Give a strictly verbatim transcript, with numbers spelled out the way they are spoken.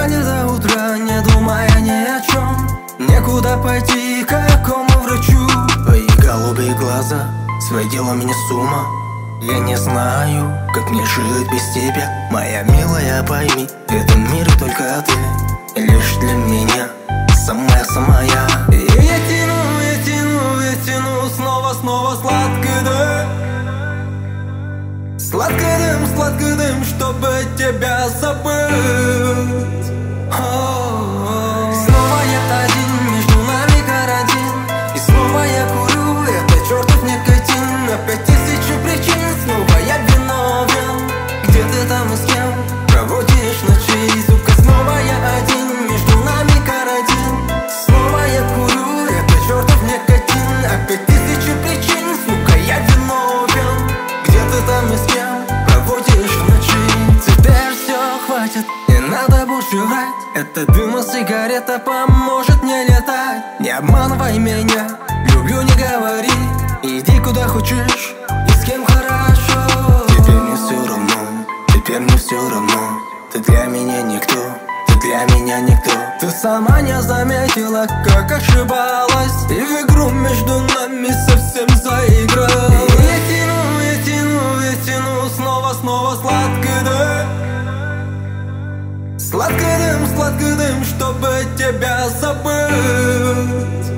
тянет до утра, не думая ни о чем. Некуда пойти, к какому врачу? Твои голубые глаза сводила меня с ума. Я не знаю, как мне жить без тебя. Моя милая, пойми, этот мир только ты, лишь для меня самая-самая. И я тяну, я тяну, я тяну снова, снова сладкий дым. Сладкий дым, сладкий дым, чтобы тебя забыть. О-о-о. Снова я один, между нами карантин. И снова я курю, это чертов никотин. Опять тысячи причин, снова я виновен. Где ты там и с кем проводишь ночи? Сука, снова я один, между нами карантин. Снова я курю, это чертов никотин. Опять тысячи причин, сука, я виновен. Где ты там и с кем проводишь ночи? Теперь все хватит, не надо больше врать. Это дым и сигарета поможет мне летать. Не обманывай меня, люблю, не говори. Иди куда хочешь и с кем хорошо. Теперь мне все равно, теперь мне все равно. Ты для меня никто, ты для меня никто. Ты сама не заметила, как ошибалась, и в игру между нами совсем заиграла. И я тяну, я тяну, я тяну снова, снова сладкий дым. Сладкий дым, сладкий дым, чтобы тебя забыть.